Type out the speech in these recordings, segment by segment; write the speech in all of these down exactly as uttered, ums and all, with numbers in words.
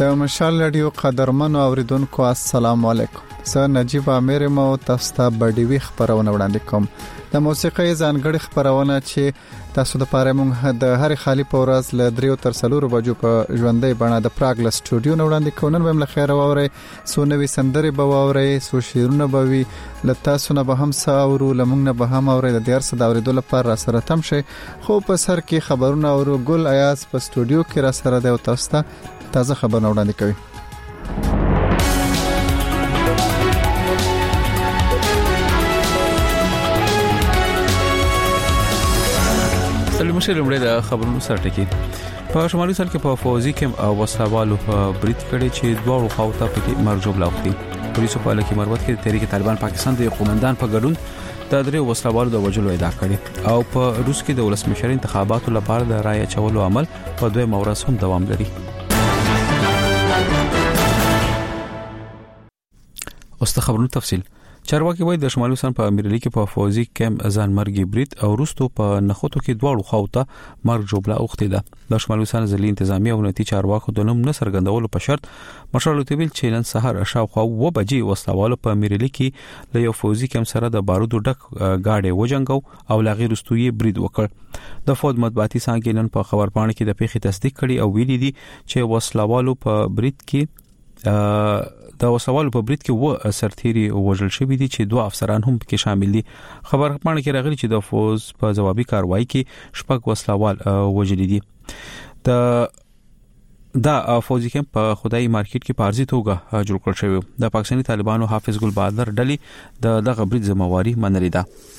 د مشال رادیو قدرمنو اوریدونکو السلام علیکم. زه نجیب امیر مو تاسو ته بډیوي خبرونه وړاندې کوم. د موسیقي ځانګړي خبرونه چې تاسو د پاره مونږ د هر خالي په ورځ ل دریو تر څلورو بجو په ژوندۍ بڼه د پراګ ل سټوډیو نه وړاندې کوم. نن هم له خیره ووري سونوي سندري به ووري سو شیرونه به وي ل تاسو نه به هم ساورو لمونږ نه به هم اوري د دیار صد اوریدل لپاره سره تم شي. خو په سر کې خبرونه اورو ګل ایاز په سټوډیو کې را سره د تاسو ته تازه خبرونه وړاندې کوي. سلام شریمړه د خبرونو سره ټکی په شمالي سال کې په فوزي کم او وسلوالو بریټ کړي چې دوه خواته پکې مرجوب لاوختي. پولیسو په لکه مروت کې تحریک طالبان پاکستان د قومندان په ګډون د درې وسلوالو د وجلو ادعا کړي او په روس کې د ولسمشر انتخاباتو لپاره د رای چولو عمل په دوه مورس هم دوام لري. اوس د خبرونو تفصیل. چارواکي وایي د شمالي سن په امریکا کې په فوزي کم ځان مرګي بریټ او روستو په نخوتو کې دواړو خواته مرګ جوړه اوخته ده. د شمالي سن ځلي انتظامی او نتی چارواکو د نوم نه سرګندولو په شرط مشرلو تبیل چیلن سحر شاوخوا و بجې وسلوالو په امریکا کې له یو فوزي کم سره د بارودو ډک گاډي وجنګو او لاغي روستوي بریډ وکړ. د فود مطبوعاتي څنګه نن په خبرپاڼه کې د پیښې تصدیق کړي او ویلي دي چې وسلوالو په بریډ کې د وسوالو په بریټ کې و سرتيري وژل شوی دي چې دوه افسران هم پکې شامل دي. خبرپاڼه کې راغلي چې د فوز په جوابي کاروایی کې شپږ وسلوال وژل دي. د دا فوزي کمپ په خدای مارکیټ کې پارزي توګه جوړ کړ شوی. د پاکستاني طالبانو حافظ ګل بادر ډلې د دغه بریټ ذمہواری منلې ده.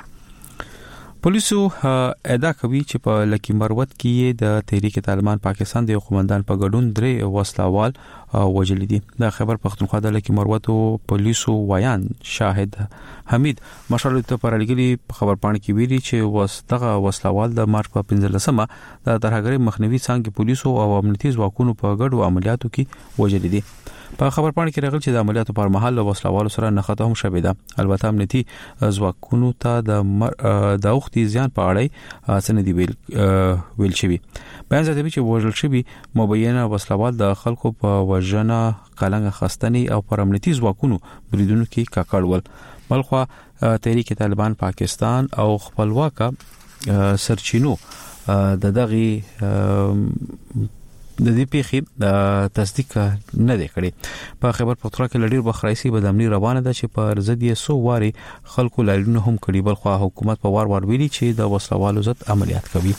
پولیسو ادعا کوي چې په لکی مروت کې د تحریک طالبان پاکستان د قومندان په ګډون درې وسلوال وژل دي. د خبر پښتونخوا د لکی مروت پولیسو وایان شاهد حمید مشرلو ته پرلګري خبرپاڼه کې ویلي چې وسدغه وسلوال د مارچ په پنځلسمه د ترهګری مخنیوي څنګه پولیسو او امنیتي ځواکونو په ګډو عملیاتو کې وژل دي. په خبرپاڼه کې راغلی چې د عملیاتو پر مهال له وسلوالو سره نښته هم شوې ده. البته امنیتي ځواکونو ته د د وختي زیان په اړه سندې ویل ویل شوی. بیان زیاتوي چې وژل شوی مبینه وسلوال د خلکو په وژنه کلنګ خستنی او پر امنیتي ځواکونو بریدونو کې کاکړول. بلخوا تحریک طالبان پاکستان او خپلواک سرچینو د دغه د دې پیښې تصدیق نه دی کړی. په خبر پښتونخوا کې لړیر بخرایسي بدامنی روانه ده چې په رضدي سو واري خلکو لایلونه هم کړي. بل خو حکومت په وار وار ویلي چې د وسلوالو ضد عملیات کوي.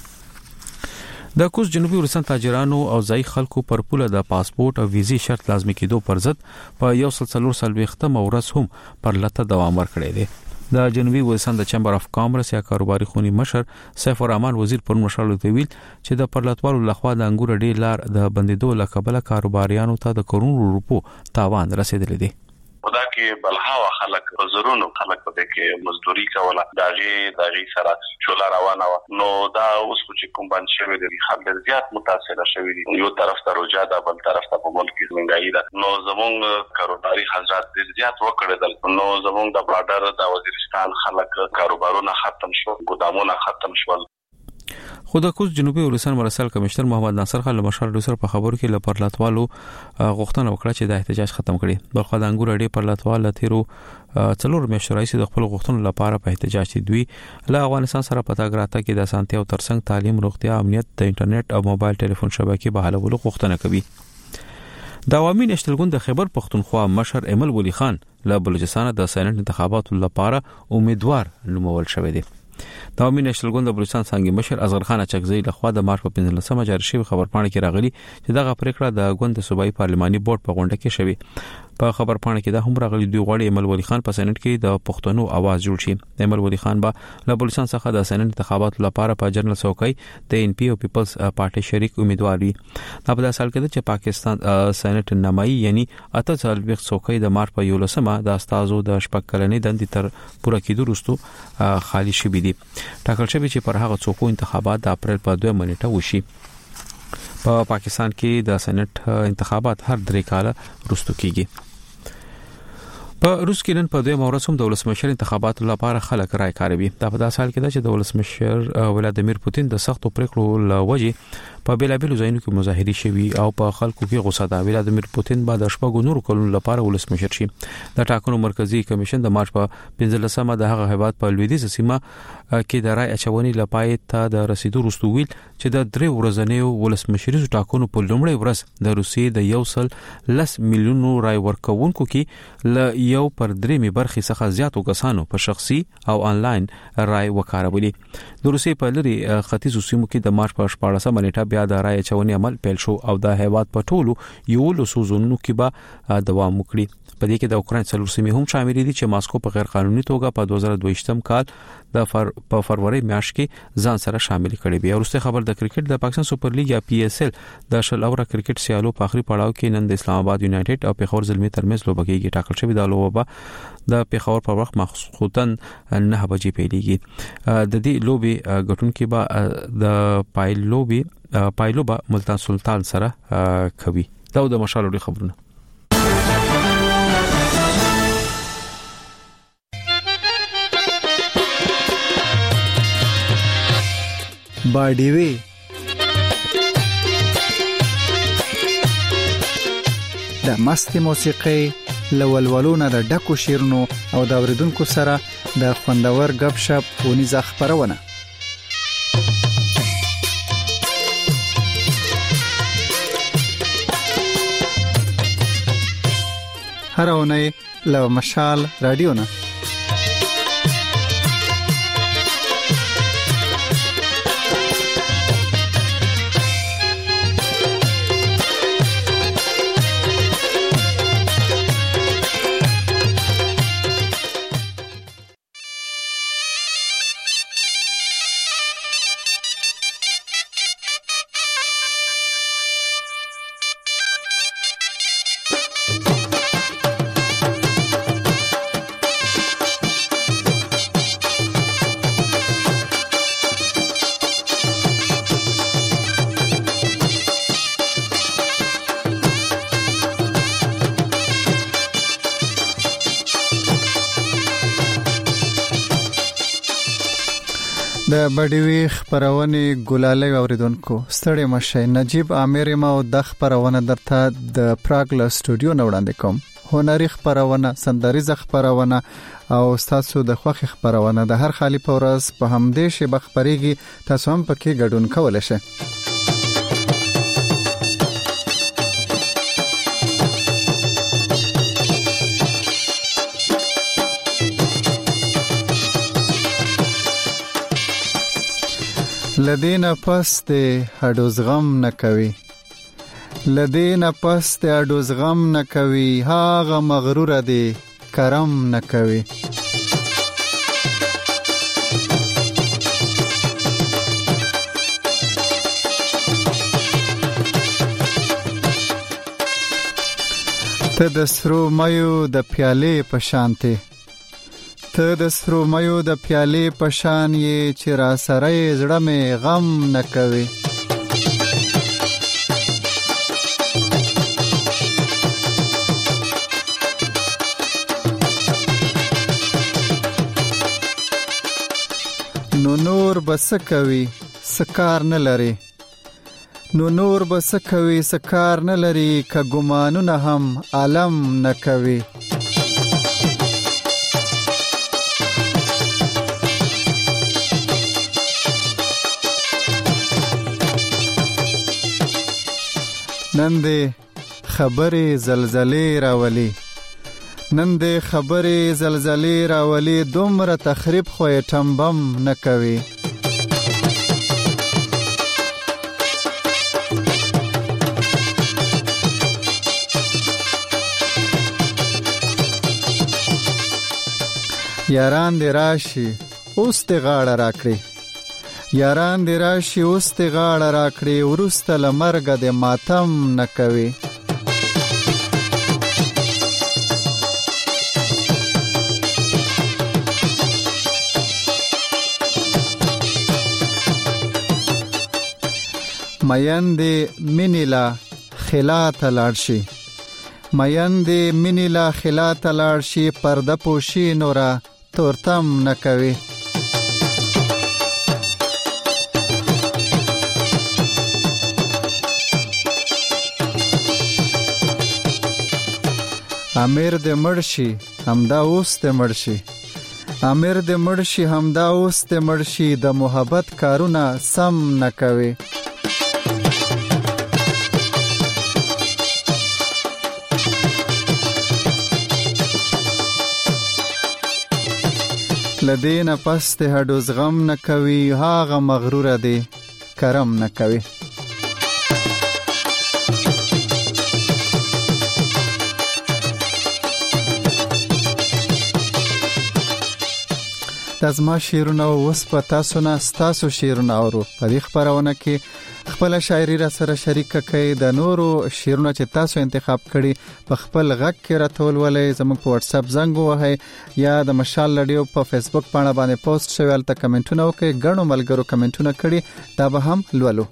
د کوز جنوبي ورستان تاجرانو او ځای خلکو پر پوله د پاسپورت او ویزي شرط لازمي کېدو پر ضد په یو سل څلور سال وختم ورځ هم پر لته دوام ورکړی دی. د جنوبي ورستان د چمبر اف کامرس یا کاروباري خونی مشر سیف الرحمن وزیر پر مشرلو ته ویل چې د پرلطوالو لخوا د انګور ډیر لار د بندیدو لکبله کاروباریانو ته د کرونو روپو تاوان رسیدلی دی. خدا کې بلها خلک زرونو خلک په کې مزدوري کوله داغي داغي سره شولا روانه و نو دا اوس چې کوم باندې شوی دی خلک زیات متاثر شوی دي. یو طرف ته روجا ده بل طرف ته په ملک کې منګای ده. نو زمونږ کاروباري حضرات ډیر زیات وکړل. نو زمونږ د بارډر د وزیرستان خلک کاروبارونه ختم شو ګودامونه ختم شول. خو د کوز جنوبي ورستان مرسل کمشنر محمد ناصر خان له مشر دوسر په خبرو کې له پرلاتوالو غوښتنه وکړه چې د احتجاج ختم کړي. بلخو د انګور اړې پرلاتوال تیرو څلور میاشتې راځي د خپل غوښتنو لپاره په احتجاج دي. دوی له افغانستان سره پتاګراته کې د سانتي او ترڅنګ تعلیم روغتیا امنیت د انټرنیټ او موبایل ټلیفون شبکې بحالولو غوښتنه کوي. د عوامي نېشنل ګوند د خبر پښتونخوا مشر ایمل ولی خان له بلوچستان د سېنات انتخاباتو لپاره امیدوار نومول شوی دی. د عوامي نېشنل ګوند د بلوچستان څنګه مشر اصغر خان چکزی لخوا د مارچ په پنځلسمه جاری شوی خبرپاڼه کې راغلی چې دغه پریکړه د ګوند صوبایي پارلماني بورډ په غونډه کې شوی. په خبرپاڼه کې دا هم راغلی دی غواړي ایمل ولی خان په سېنات کې د پښتنو आवाज جوړ شي. ایمل ولی خان به له بلوچستان څخه د سېنات انتخاباتو لپاره په جنرال څوکۍ د ان پی او پیپلز پارټي شریک امیدوار وي. دا په داسې حال کې چې پاکستان سېنات نمایي یعنی اته څلوېښت څوکۍ د مارچ په یولسمه د استازو د شپږ کلنې دندې تر پوره کېدو وروسته خالی شوې دي. ټاکل شوی چې پر هغه څوکو انتخابات د اپریل په دوه منېټه وشي. په پاکستان کې د سېنات انتخابات هر درې کاله وروسته کیږي. په روس کې نن په دوه مورس هم د ولسمشر انتخاباتو لپاره خلک رائے کاروي. دا په داسې حال کې ده چې د ولسمشر ولادیمیر پوتین د سختو پریکړو لوجې په بیلابیلو ځایونو کې مظاهرې شوي او په خلکو کې غوسه ده. ولادیمیر پوتین بعد شپږ نور کلونو لپاره ولسمشر شي. د ټاکنو مرکزی کمیشن د مارچ په پنځلسمه د هغه هیواد په لویدیځ سیمه کې د رای اچونې لپاره ته د رسیدو وروسته ویل چې د درې ورځنیو ولسمشریزو ټاکنو په لومړۍ ورځ د روسیې د یو سل لس میلیونو رای ورکوونکو کې ل یو پر درې برخې څخه زیاتو کسانو په شخصي او انلاین رای وکارولې. د روسیې په لري ختیځو سیمو کې د مارچ په شپاړسمه نیټه بیا د رای اچونې عمل پیل شو او د هیواد په ټولو یو لسو زونونو کې به دوام وکړي. په دې کې د اوکرين څلور سیمې هم شامل دي چې ماسکو په غیر قانوني توګه په دوه زره دوه کال د فر په فروری میاشت کې ځان سره شامل کړي. بیا وروسته خبر د کرکټ د پاکستان سپر لیګ یا پی اس ال د شل اوره کرکټ سیالو په اخري پړاو کې نن د اسلام آباد یونایټډ او پیښور زلمی ترمنځ لوبه کېږي. ټاکل شوی د لوبه د پیښور په وخت مخصوصا نه بجې پیلېږي. د دې لوبي ګټونکو به د پایلوبي پایلوبه ملتان سلطان سره کوي. دا د مشالوري خبرونه. باډیوي د مستي موسیقي لولولونه د ډکو شیرونو او د اوریدونکو سره د خوندور غب شپ ونیزه خبرونه. هر اونۍ له مشال رادیو نه د بډیوي خبرونه ګلاله اوریدونکو ستړي مشه. نجیب عامر ما او د خبرونه درته د پراګ له سټوډیو نه وړاندې کوم. هنري خبرونه، سندريزه خبرونه او تاسو د خوخي خبرونه د هر خالي پورس په همدې شی بخبريږي. تاسو هم پکې ګډون کولای شئ. لدینا پس د هډوز غم نکوي لدینا پس د هډوز غم نکوي هاغه مغرور دی کرم نکوي. ته د سرو مایو د پیالې په شانته ته د سرو مایو د پیالې په شان یې چې را سره زړه مې غم نه کوي. نو نور بس کوي سکار نه لري نو نور بس کوي سکار نه لري که ګمانونه هم عالم نه کوي. نن دې خبرې زلزلې راولي نن دې خبرې زلزلې راولي دومره تخریب خو یې ټمبم نه کوي. یاران دې راشي اوس دې غاړه راکړي یاران دې راشي اوس دې غاړه راکړي ورسته لمرګه دې ماتم نه کوي. مین دې مینې لا خلاته لاړ شي مین دې مینې لا خلاته لاړ شي پرده پوشي نوره تورتم نه کوي. امیر د مرشي همدا اوس د مرشي امیر د مرشي همدا اوس د مرشي د محبت کارونه سم نه کوي لدین پس د هډوز غم نه کوي هاغه مغرور دی کرم نه کوي دازما شیرونه اوس په تاسو نه تاسو شیرونه اورو په دې خبرونه کې خپل شاعري را سره شریک کړئ د نورو شیرونه چې تاسو انتخاب کړي په خپل غږ کې راتول ولې زموږ په واتس اپ زنګ وهي یا د مشال رادیو په فیسبوک باندې باندې پوسټ شوی الته کمنټونه وکړئ غنو ملګرو کمنټونه کړي دا به هم لولو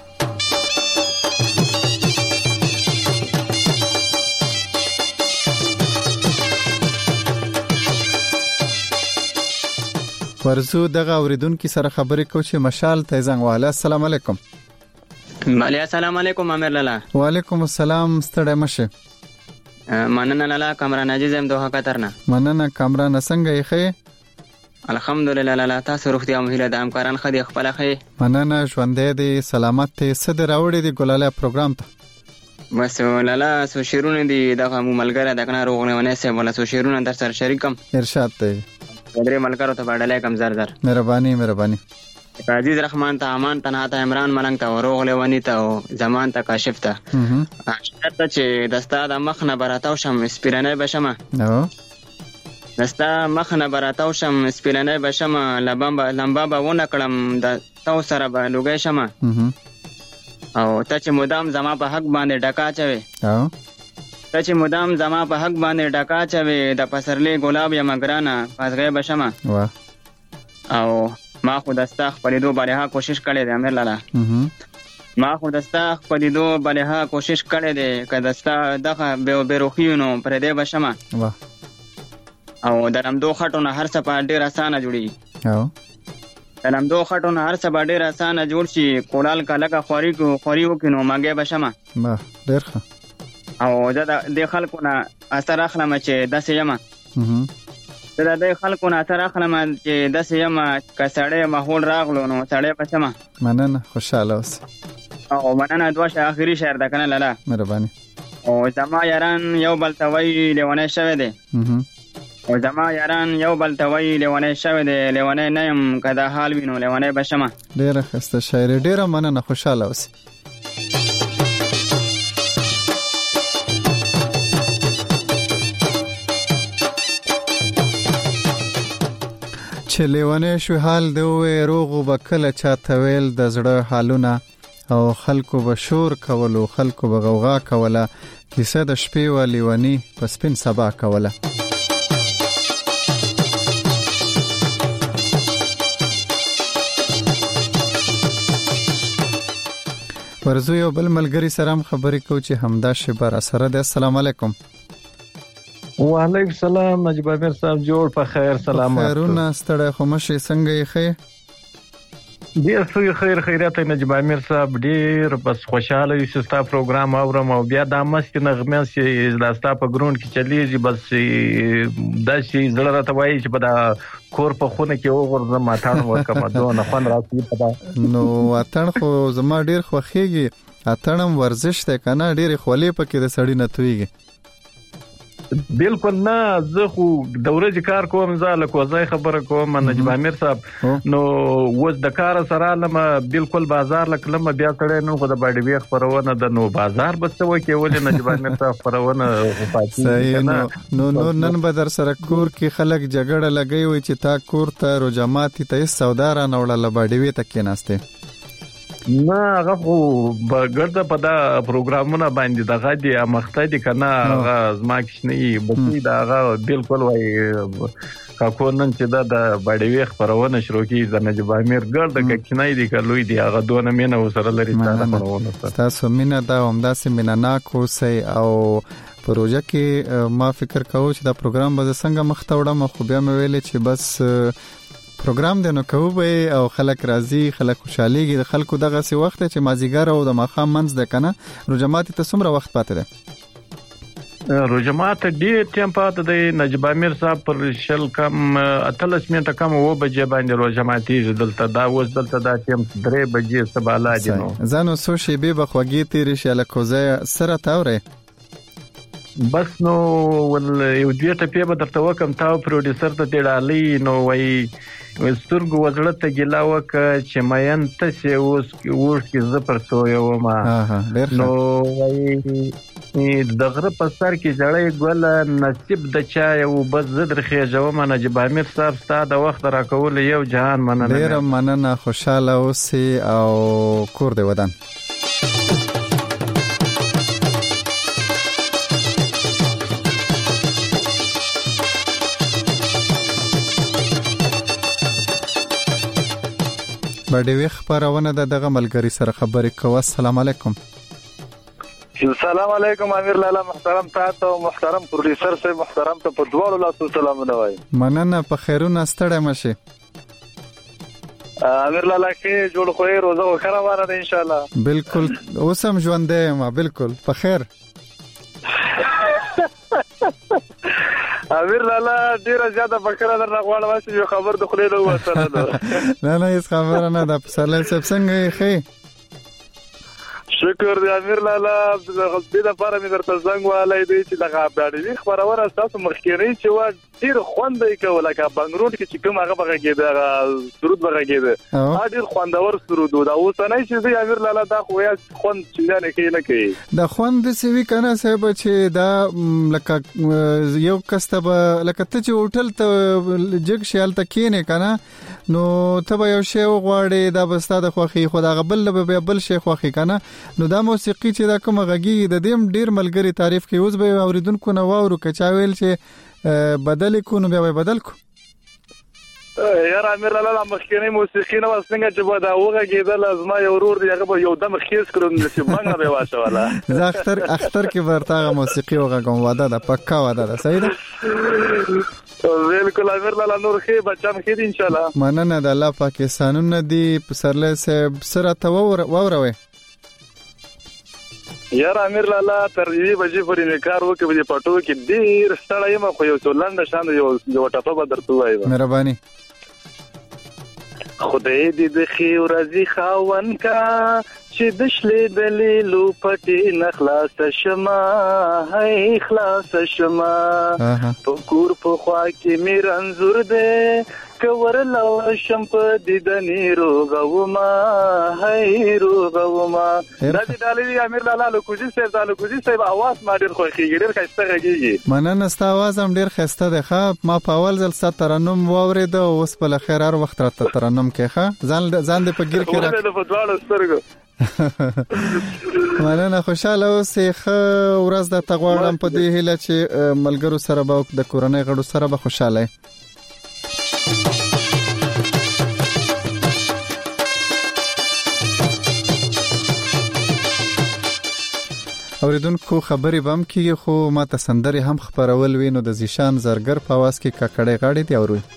ورزو دغه اوریدونکو سره خبرې کوم چې مشال ته زنګ واله السلام علیکم مالیا السلام علیکم امیر لالا وعلیکم السلام ستړی مشه مننه لالا کامران عزیز هم دوه کترنه مننه کامران څنګه یې خې الحمدلله لالا تاسو روغتیا مهله د همکاران خدي خپل خې مننه ژوندې دي سلامت دي صد راوړې دي ګلاله پروګرام ته بس لالا سو شیرونه دي دغه ملګری دغه روغونه سه ولا سو شیرونه در سره شریکم ارشاد ته درې ملګرو ته باندې کم زر زر مهرباني مهرباني عزیز رحمان ته امان تنها ته عمران ملنګ ته وروغله ونی ته زمان ته کاشف ته شرط چې دستا د مخ نه براتاو شم سپیرنه بشمه نو دستا مخ نه براتاو شم سپیرنه بشمه لبم لمبا به ونه کړم د تو سره به لوګې شمه او ته چې مدام زما په حق باندې ډکا چوي او ته چې مدام زما په حق باندې ډکا چوي د پسرلی ګلاب یا مګرانا پاسغه بشمه واه او ما خو دستا خپلېدو بلها کوشش کړې ده امیر لالا ما خو دستا خپلېدو بلها کوشش کړې ده که دستا دغه بیروخیونو پر دې بشمه واه او درمدو خټونه هر څه په ډېر اسانه جوړي او درمدو خټونه هر څه په ډېر اسانه جوړ شي کولال کلهکه خوري کو خوري وکینو مګې بشمه با ډېر ښه او دا د خلکو نه اثر اخلم چې داسې یم دا د خلکو نه اثر اخلم چې داسې یم که سړی ماحول راغلو نو سړی بشمه مننه خوشاله اوسې او مننه دوه شه اخري شعر ده کنه لالا مهرباني او زما یاران یو بل ته وایي لیونی شوی دی او زما یاران یو بل ته وایي لیونی شوی دی لیونی نه یم که دا حال وي نو لیونی بشمه ډېره ښایسته شاعري ډېره مننه خوشاله اوسې چې لیونی شو حال دی وې روغو به کله چاته ویل د زړه حالونه او خلکو به شور کولو خلکو به غوغا کوله کیسه د شپې و لیونی په سپین سبا کوله ورزو یو بل ملګری سره هم خبرې کوو چې همدا شبر سره ده السلام علیکم وعلیکم السلام نجیب امیر صاحب جوړ په خیر سلامات خیرونه ستړی خو مشه څنګه یې خې ډیر څه خیر خیرات نجیب امیر صاحب ډیر بس خوشاله یو ستا پروګرام اورم او بیا د مست نغمه سي داستا په ګروند کې چلیږي بس دا شي زړه راته وایي چې په دا کور په خونه کې وګورم ماټان ورکم دوه نه فن راځي په نو وطن خو زما ډیر خوخيږي اتنم ورزش ته کنه ډیر خولې پکې د سړی نه تويږي بالکل نه زه خو د ورځې کار کوم زاله کوزای خبره کوم نجیب امیر صاحب نو وز د کار سره لمه بالکل بازار لکلم بیا کړه نو خو د باډي وی خبرونه د نو بازار بسته وکي ولې نجیب امیر صاحب خبرونه صحیح نو نو نن به در سره کور کې خلک جګړه لګي وي چې تا کور ته روجماتي ته سودا را نوړل باډي وی تکې ناشته نه هغه خو بغرد په دا پروګرامونه باندې دغه دی مخته دي کنه هغه زما کښنی بچی دا هغه بالکل وای کا کو نن چې دا د باډي خبرونه شروع کی د نجیب امیر ګرد کښنی دی کلوې دی هغه دونه مینه وسره لري تاسو مینه دا همدا سه مینه نا کوسي او پروژه کې ما فکر کاوه چې دا پروګرام به څنګه مخته وړم خو بیا مې ویلې چې بس پروګرام دنو کوو او خلک راضي خلک خوشاليږي د خلکو دغه سی وخت چې مازیګر او د ماخام منځ د کنه رجمات ته څومره وخت پاتې ده روجمات ډیر ټیم پات دی نجیب امیر صاحب پر شل کم اتلس منټه کم و بجې باندې روجماتي دلته دا اوس دلته دا ټیم درې بجې سبالا دي نو زانو سو شی به بخوږی تیر شل کوزه سره تاوره بس نو ول یو دې ټپه به درته وکم تاو پروډوسر ته ډالۍ نو وای سترګو وزړه ته ګلا وک چې مېن ته سي اوس اوس کې زپر تو یو ما نو وای دغه په سر کې جړې ګل نصیب د چا یو بس زدر خېجو ما نجیب امیر صاحب ستاسو د وخت راکول یو جهان مننه ډیر مننه خوشاله اوسئ او کور دې ودان بډې خبرونه د دغه ملګری سره خبرې کوه. السلام علیکم. السلام علیکم امیر لالا محترم تاسو محترم پروډوسر سره محترم ته په دوه لاسو سلامونه وای. مننه په خیرونه ستړی مشه. امیر لالا کې جوړ خوې روزه خره واره ده ان شاء الله. بالکل اوسم ژوندې ما بالکل په خیر. امیر لالا ډیره زیاته فکر درنه غواړم چې یو خبر د خلینو وسره نه نه هیڅ خبره نه ده. پسله سب څنګه خې شکر دی امیر لالا د غلطی لپاره مې درته زنګ والای دی چې دغه باندې خبرونه تاسو مخکېری چې و ډیر خوندې کوله کا بنگرود کې چې کوم هغه بغه کېده سرود بغه کېده ا ډیر خوندور سرود دا اوس نه چې دی امیر لالا دا خو یا خوند چې نه کوي نه کوي دا خوند سوي کنه صاحب چې دا لکه یو کستبه لکه ته چې هوټل ته جګ شیال ته کینې کنه نو ته یو شی وغواړې دا بستا د خوخي خدا غبل به بل شي خوخي کنه نو دا موسیقي چې دا کوم غږی د دیم ډیر ملګری تعریف کوي اوس به اوریدونکو نو واورو کچا ویل چې بدل کو نو بیا بدل کو یار امیر لالا مخکینی موسیقي نو څنګه چې به دا وغږیدل ازما یو ورور دی هغه یو دم خېس کړو چې باندې به واشه والا زه اختر اختر کې ورته موسیقي وغږم واده ده پکا واده ده صحیح ده بالکل امیر لالا نور خې بچم خې ان شاء الله مننه د الله پاکستانونه دی پسرله سه سره ته ووروي یار امیر لالا تر دې بجې پورې نه کار وکړي په پټو کې ډیر ستړی ما خو یو څولند شان یو یو ټاپه به درته وایي مهرباني خدای دې د خیر ورځي خاون کا چې د شلې دلیلو پټي نخلاص شما هي خلاص شما په کور په خوا کې مې رنزور دې کور لو شم په دیدنی روغوما هي روغوما دا دې ډالې امیر لالا لوکوجي صاحب دا لوکوجي صاحب आवाज ما ډیر خوښیږي ډیر ښایسته غږیږي مننه ستا आवाज هم ډیر ښایسته دی ښه ما په اول ځل ست ترنم واورید اوس په لخر هر وخت راته ترنم کې ښه ځان ځان دې په ګیر کې راځي په دواړو سترګو مننه خوشاله اوسې ښه ورځ د تغواړم په دې هیله چې ملګرو سره به د کورنۍ غړو سره به خوشاله اوریدونکو خبرې بم کیږي خو ما ته سندري هم خبرول وینو د زیشان زرګر په आवाज کې ککړې غاړي دی اوروي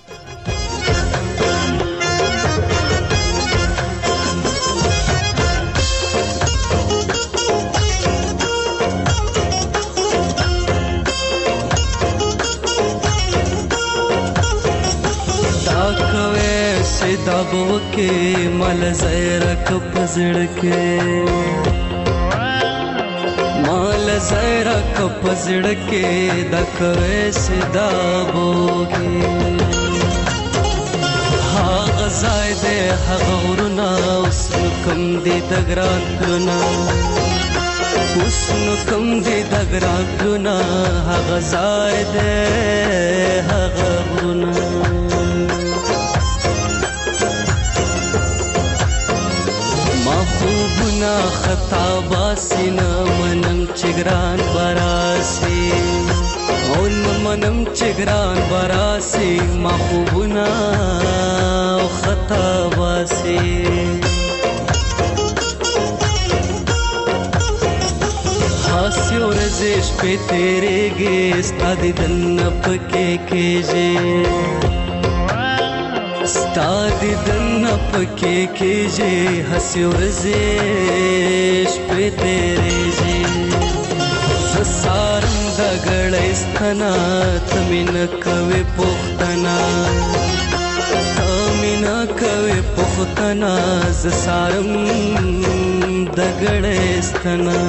दबो के मल ज़ैरक पजड़ के मल ज़ैरक पजड़ के दकवे से दबो के हा गज़ायदे हा गौरना उसन कम दे दगरान लुना उसन कम दे दगरान लुना हा गज़ायदे हा गौरना महबूबना खता बासिना मनम चिगरान बरासी ओन मनम चिगरान बरासी महबूबना खता बासी हास्य रजिश पे तेरे गेस्ता दिदनप के केजे ستاد دن پکې کېږي هسي ورزش په تیرې جي زسارم دګړې ستنا تمن کوي پختنا تمن کوي پختنا زسارم دګړې ستنا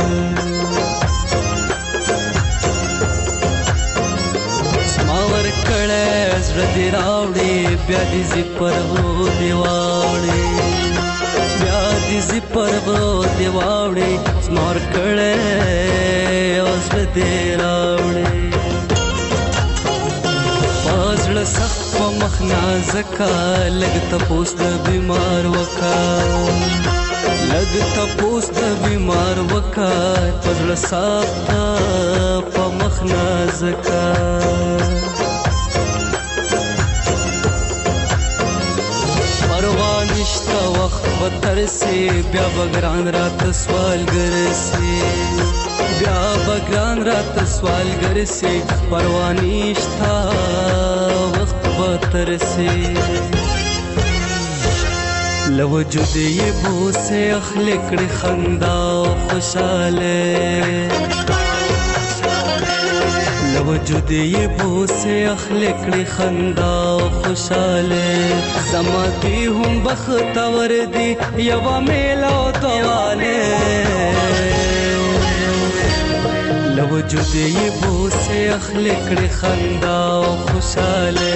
سماور کړه زړه دی راوړي بیا دې زی پرو دیواړي بیا دې زی پرو دیواړي سماور کړه اوس دې راوړي پازړه سخت په مخنا زکا لګ ته پوست بیمار وکا لګ ته پوست بیمار وکا پازړه سخت په مخنا زکا پروانشتا وخت بتر سے بیا بګران رات سوال ګرسي بیا بګران رات سوال ګرسي پروانشتا وخت بتر سے لوجود یہ بو سے اخلق خندا خوشاله لوجود یہ بو سے اخلق خندا خوشاله زما دی هم بختور دی یوا میلا دواله لوجود یہ بو سے اخلق خندا خوشاله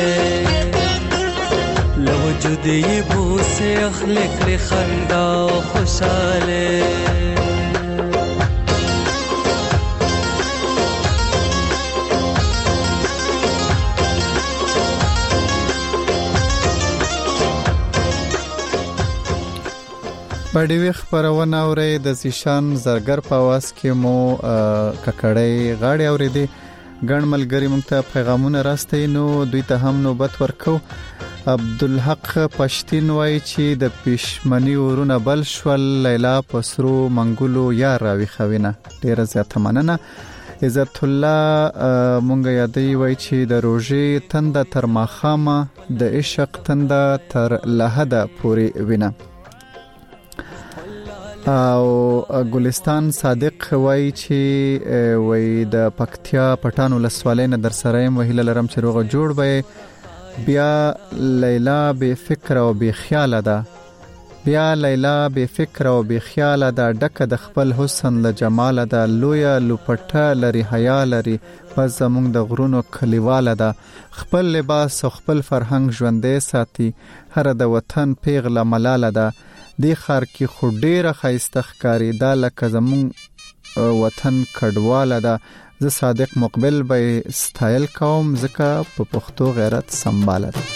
لوجود یہ بو سے اخلق خندا خوشاله بډې ویخ پرونه اورې د زیشان زرګر په واس کې مو ککړې غاړې اورې دي ګڼ ملګری مونږ ته پیغامونه راستي نو دوی ته هم نوبت ورکو عبدالحق پښتين وای چې د پښمنی ورونه بل شول لیلا پسرو منګولو یار راوي خوینه ډیره زیاته مننه عزت الله مونږ یادې وای چې د روزي تند تر ماخامه د عشق تند تر لحد پوری وینه او ګلستان صادق وای چې وای د پکتیا پټانو لسوالین در سره وهله لرم چې روغه جوړ به بیا لیلا بے فکر او بے خیال ده بیا لیلا بے فکر او بے خیال ده ډک د خپل حسن له جمال ده لویا لپټه لري حیا لري پس زمونږ د غرونو کلیواله ده خپل لباس او خپل فرهنګ ژوندې ساتي هر د وطن پیغله ملاله ده دی خار کې خو ډیره خایسته ښکاری دا لکه زمون وطن کډواله ده زه صادق مقبل به سټایل کوم ځکه په پښتو غیرت سمباله ده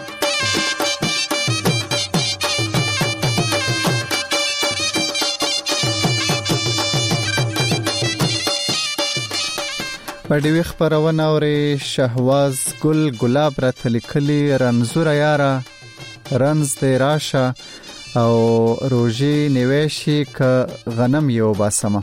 پډې ویخ پرونه اورې شهواز ګل ګلاب را تلکلی رنزور یارا رنز دی راشه او روزي نیوشي ک غنم یو باسمه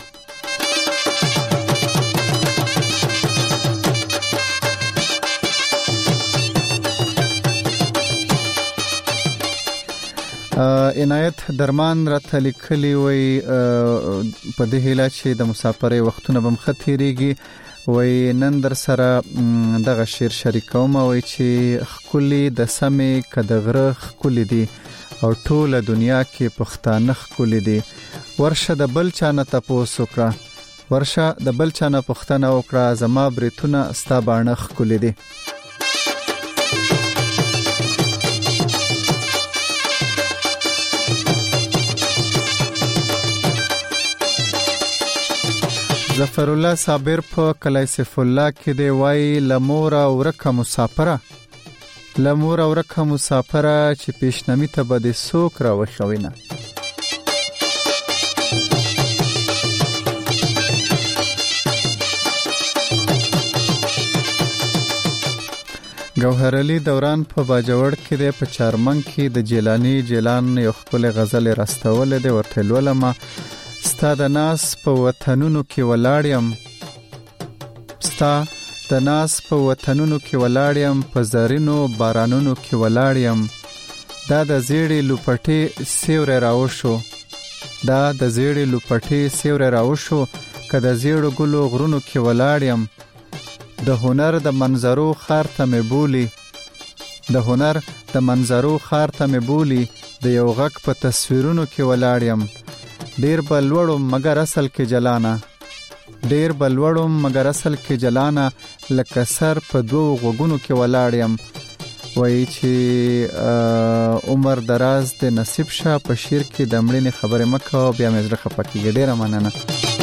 عنایت درمان را تلکلی وي په دې هیله چې د مسافرې وختونه بم خطرېږي وي نن در سره دغه شیر شریکوم وي چې خولي د سمې کدغره خولي دي او ټوله دنیا کې پښتانه خولي دي ورشه د بل چانه تاسو کړه ورشه د بل چانه پښتنه وکړه زما بریتونه ستا باندې خولي دي ظفر الله صابر په کلای سیف الله کې دی وای لمورا ورکه مسافره لمورا ورکه مسافره چې پیشنمی ته بده سوک را وخوینه گوهر علی دوران په باجوړ کې دی په چارمن کې د جیلانی جیلان یو خپل غزل راستول دی ورته لولما ستا د ناس په وطنونو کې ولاړم ستا د ناس په وطنونو کې ولاړم په زرینو بارانونو کې ولاړم دا د زیړې لوپټې سیور راوشو دا د زیړې لوپټې سیور راوشو که د زیړو ګلو غرونو کې ولاړ یم، د هنر د منظرو خار ته مې بولی، د هنر د منظرو خار ته مې بولی، د یو غږ په تصویرونو کې ولاړ یم، ډیر بلوړم مگر اصل کې جلانه، ډیر بلوړم مگر اصل کې جلانه، لکه سر په دوو غوږونو کې ولاړ یم. وایي چې عمر دراز د نصیب شاه په شعر کې د مړینې خبرې مه کوه، بیا مې زړه خفه کېږي. ډیره مننه.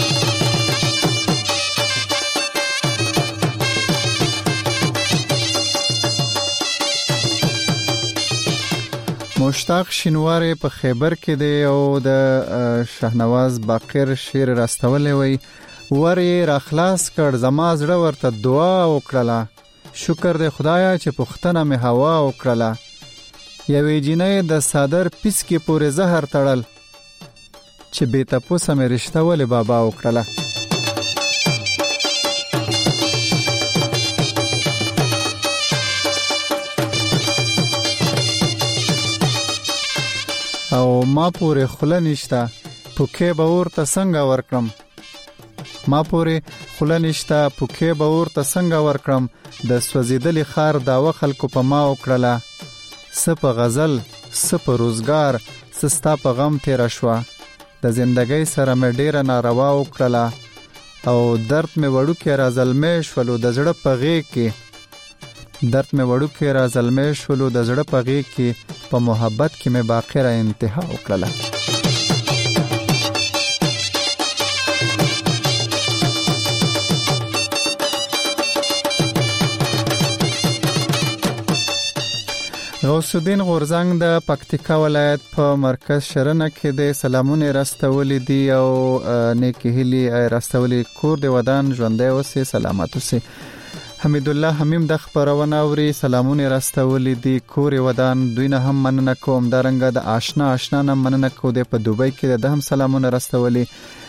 مشتاق شینواری په خیبر کې دی او د شهنواز باقر شعر راستولی وی: ور یې را خلاص کړ زما زړه ورته دعا وکړله، شکر دې خدایا چې پختنه مې هوا وکړله، یوې جینۍ د صادر پیس کې پورې زهر تړل، چې بې تپوسه مې رشته ولې بابا وکړله. او ما پورې خوله نشته پوکې به ورته څنګه ورکړم، ما پورې خوله نشته پوکې به ورته څنګه ورکړم، د سوځېدلي خار داوه خلکو په ما وکړله، څه په غزل څه په روزګار څه ستا په غم تیره شوه، د زندګۍ سره مې ډیره ناروا وکړله، او درد مې وړوکی را زلمی شولو د زړه په غېږ کې، درد مې وړوکی را زلمی شولو د زړه په غېږ کې، په محبت کې مې باقره انتها وکړله. غوث الدین غورزنګ د پکتیکا ولایت په مرکز شرنه کې د سلامونه راستولې دي او نیکی هلی راستولې کور د ودان ژوندۍ اوسې سلامت اوسې. حمید الله حمیم د خبرونه اوري سلامونه راستولې دي کور ودان دوی نه هم مننه کوم، د رنګ د آشنا آشنا نه مننه کو د په دوبۍ کې د هم سلامونه راستولې.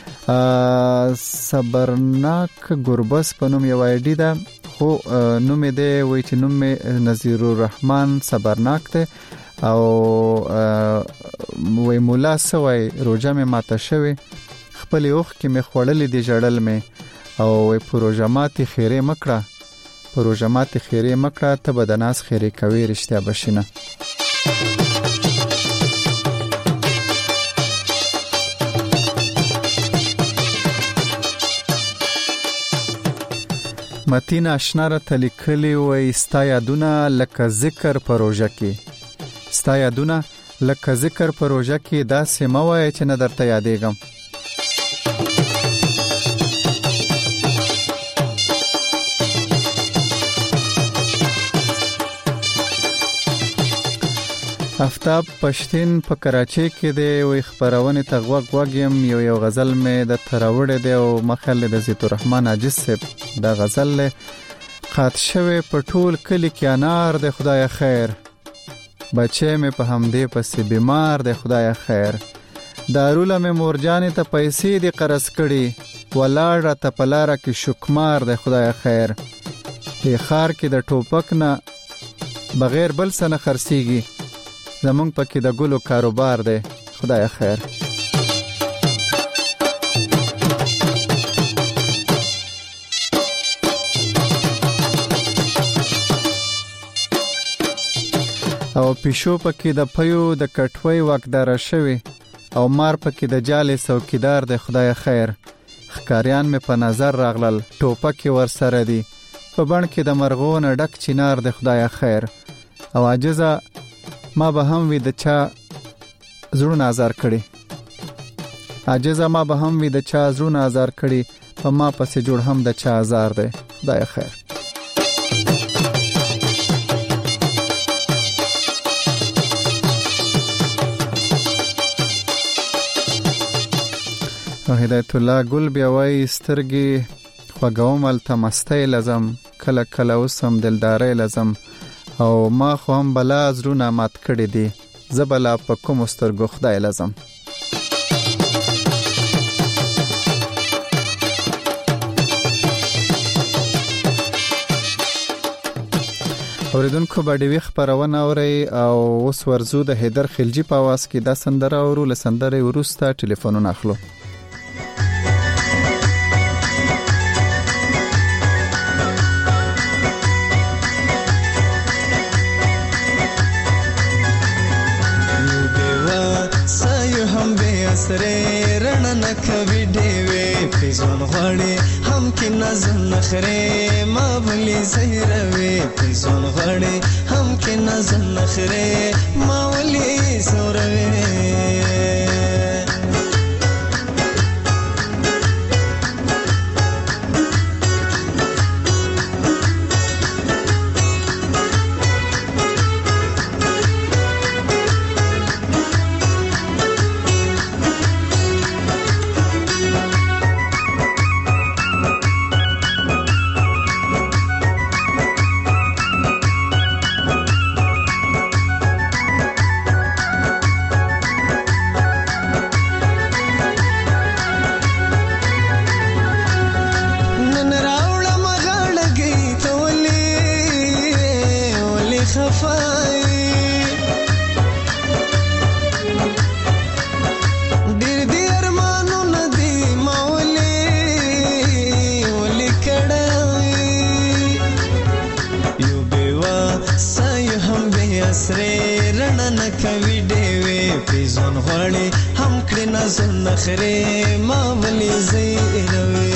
صبرناک ګوربس په نوم یو آی ډی ده، خو نوم دی وایي چې نوم می نذیر الرحمن صبرناک دی، او وای مولا سوای روجه می ماته شوی، خپل اوخ کې می خوړلې دی جړل می، او وای پروژمات خیره مکړه پروژمات خیره مکړه ته به د ناس خیره کوي رښتیا بشینه. متین آشنا را تلیکلی وی ستا یادونه لکه ذکر پروژه کې، ستا یادونه لکه ذکر پروژه کې، دا سیمه وای چې نه درته یادېږم. افتاب پښتين په کراچۍ کې دی، وی خبرونه ته غوږ غوږم، یو یو غزل مې د تراوړې دی او مخل د زیت الرحمن عاجز صاحب دا غزل له قات شوه په ټول کلی کې انار د خدای خیر، بچې مې په همدې پسې بیمار د خدای خیر، داروله مې مورجانې ته پیسې دی قرض کړي، ولاړ را ته پلاره کې شکمار د خدای خیر، په خار کې د ټوپک نه بغیر بل څه نه خرڅيږي، زمونږ پکې د ګلو کاروبار دی خدای خیر. او پیشو پکې د پيو د کټوي واکدار شوی، او مار پکې د جالې څوکیدار دی خدای خیر، خکاریان مې په نظر راغلل ټوپک ور سره دی، په بڼ کې د مرغون ډک چینار دی خدای خیر، او عاجزه ما به هم وی د چا زړونه آزار کړي، عاجزه ما به هم وی د چا زړونه آزار کړي، په ما پسې جوړ هم د چا آزار دی خدای خیر. او هدایت الله ګل بیا وای سترګې خوګوم التمسته لازم، کله کله اوسم دلدارې لازم، او ما خو هم بلا زرونه مات کړی دي، زبلا په کوم سترګو خدای لازم. اوریدونکو باندې وی خبرونه اوري، او اوس ورزو د حیدر خلجی په आवाज کې د سندره اورو، له سندره ورسته ټلیفونونه اخلو. اسره رڼا نه کوي ډېوې پیزون غواړي هم کې نظم نخره ما ولي زهروي پیزون غواړي هم کې نظم نخره ما ولي زوروي نخره ما ولي زيروي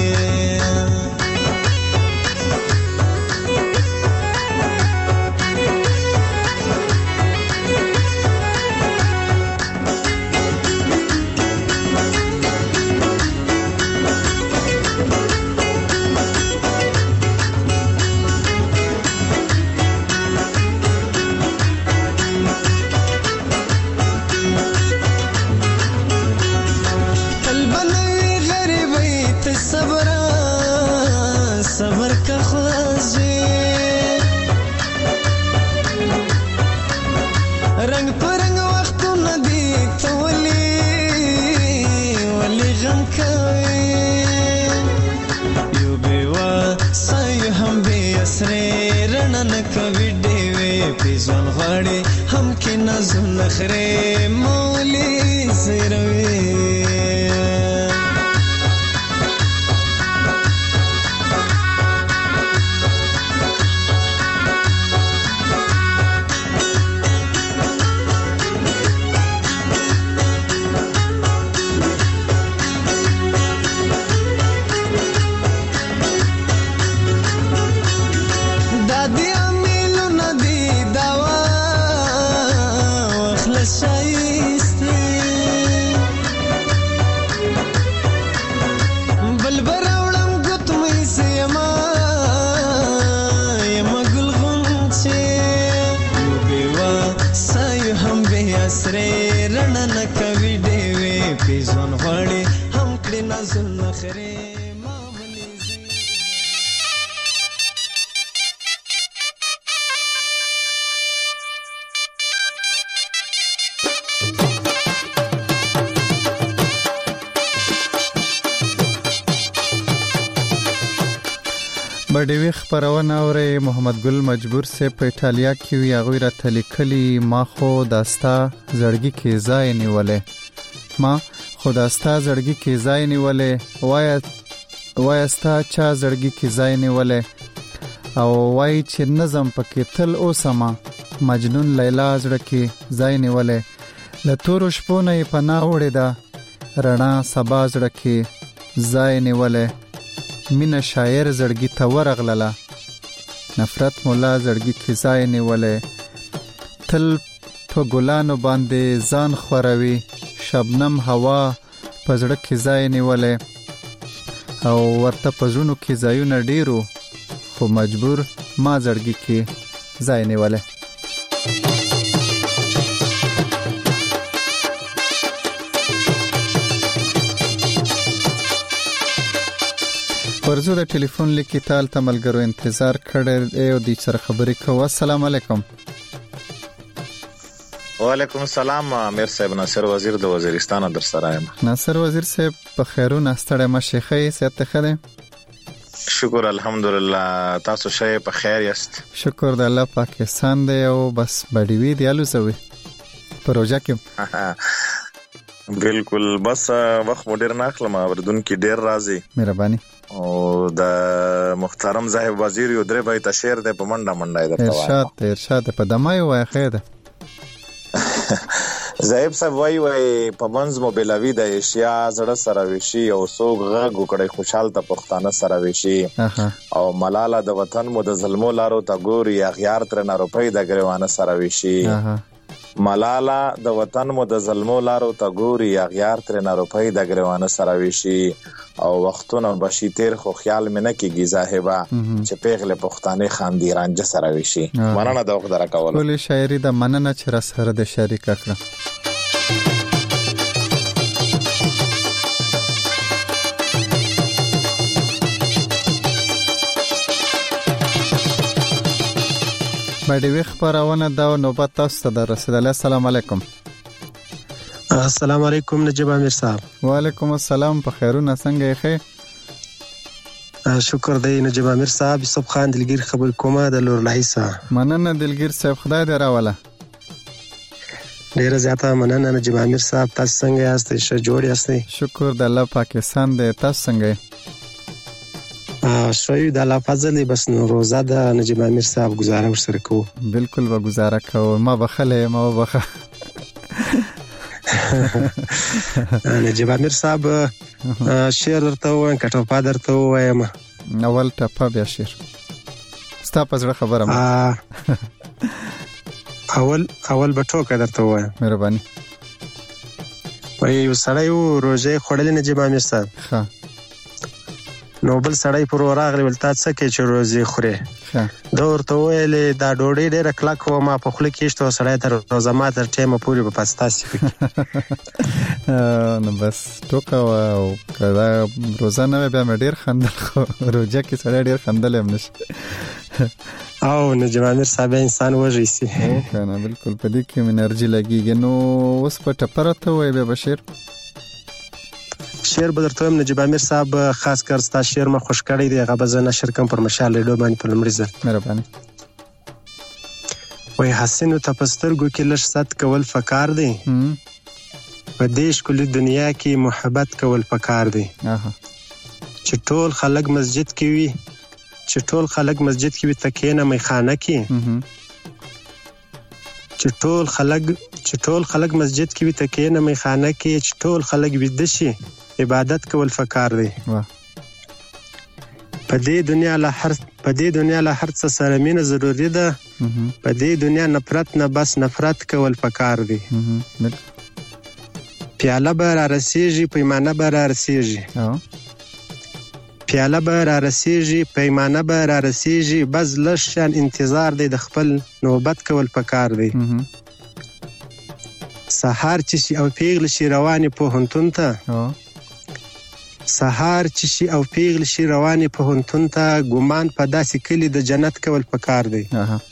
هم کې نظم نخره مولي زیروي بډیوي خبرونه اوري محمد ګل مجبور سه په ایتالیا کې وی هغه را تلیکلی ما خو داستا زړګي کې ځای نیولې ما خو داستا زړګي کې ځای نیولې وای وایستا چا زړګي کې ځای نیولې او وای چې نظم پکې تل اوسما مجنون لیلا زړه کې ځای نیولې ل تور شپو نه پناه وړې دا رڼا سبا زړه کې ځای نیولې مینا شاعر زړګي ته ورغلله نفرت مولا زړګي کې ځای نیولې تل په ګلانو باندې ځان خوروي شبنم هوا په زړه کې ځای نیولې او ورته په زړونو کې ځایونه ډیرو خو مجبور ما زړګي کې ځای نیولې ورزو د ټلیفون لیکي تال تملګرو انتظار کړی او د سره خبرې کوو. السلام علیکم. وعلیکم السلام. امیر صاحب ناصر وزیر د وزیرستان در سره یم. ناصر وزیر صاحب په خیرونه ستړی مشيخه ست خده. شکر الحمدلله. تاسو شه په خیر یاست؟ شکر د الله پاکستان دی او بس بډیوی دی الوزوي پروژه کې بالکل بس وخت مډر ناخلم اوردون کې ډیر راضي مهرباني او د محترم صاحب وزیر یو درې بای تشیر ده په منډه منډه ده ارشاد ارشاد په دمای وای خیره زایب صاحب وای وای په منځ مو بلوي د اشیا زړه سره وشي او سوق غږ وکړي خوشحال ته پښتانه سره وشي او ملاله د وطن مو د ظلمو لارو ته ګوري اغیار تر نه روپۍ د ګریوانه سره وشي ملاله د وطن مو د ظلمو لارو ته ګوري اغیار تر نه روپۍ د ګریوانه سره وشي او وختونه بشي تیر خو خیال مې نه کیږي زاهبا چې پیغله پښتانه خاندي رانجه سره وشي مننه د وخت راکول ټول شاعري د مننه چې را سره د شریک کړه باندې وی خبرونه دا نوبت تاسو ته رسیدله. السلام علیکم. السلام علیکم نجیب امیر صاحب. وعلیکم السلام. په خیرونه څنګه یې؟ شکر دی نجیب امیر صاحب. یوسف خان دلګیر خبر کومه د لور لایسا. مننه دلګیر صاحب خدای دې راوله. ډیره زیاته مننه نجیب امیر صاحب. تاسو څنګه یاست؟ ښه جوړ یاست؟ شکر د الله پاکستان دې. تاسو څنګه یې؟ شوی د الله فضل بس نو روزه د نجیب امیر صاحب گزاره ورسره کوو. بالکل به گزاره کوو. ما بخله ما بخه نجیب امیر صاحب شعر ورته وایم که ټپه درته ووایم؟ اول ټپه بیا شعر. ستا په زړه خبره ما اول اول به ټوکه درته ووایم. مهرباني. وایي یو سړی و روژې خوړلې نجیب امیر صاحب. ښه. نو بل سړی پر وراغلی ول تا څه کې چې روزي خوري؟ دا ورته ویلې دا ډوډۍ ډېره کلک وه ما په خوله کې ایښته سړی تر روزه ما تر ټیمه پورې به پس تاسې پکې نو بس ټوکه وه او که دا روزه نه وی بیا مې ډېر خندل خو روژه کې سړی ډېر خندلی هم نشي او نجیب امیر صاحب انسان وږی سي. که نه بالکل په دې کې مې انرژي لګېږي. نو اوس په ټپه راته ووایې بیا به شعر شعر به درته وایم نجیب امیر صاحب. خاص کر ستا شعر ما خوښ کړی دی هغه به زه نشر کوم پر مشال ریډیو باندې په لومړي ځل. مهرباني. وایي حسینو ته په سترګو کې لږ ست کول فکار دی په دې ښکلي دنیا کې محبت کول پکار دی چې ټول خلک مسجد کې وي چې ټول خلک مسجد کې وي ته کښېنه میخانه کې چې ټول خلک چې ټول خلک مسجد کې وي ته کښېنه میخانه کې چې ټول خلک ویده شي عبادت کول فکار دی. په دې دنیا له هر په دې دنیا له هر څه سره مینه ضروري ده په دې دنیا نفرت نه بس نفرت کول فکار دی. پیاله به را رسیږي پیمانه به را رسیږي پیاله به را رسیږي پیمانه به را رسیږي بس لږ شان انتظار دی د خپل نوبت کول پکار دی. سهار چې شي او پیغله شي روانې پوهنتون ته سهار چې شي او پیغله شي روانې پوهنتون ته ګمان په داسې کلي د جنت کول پکار دی.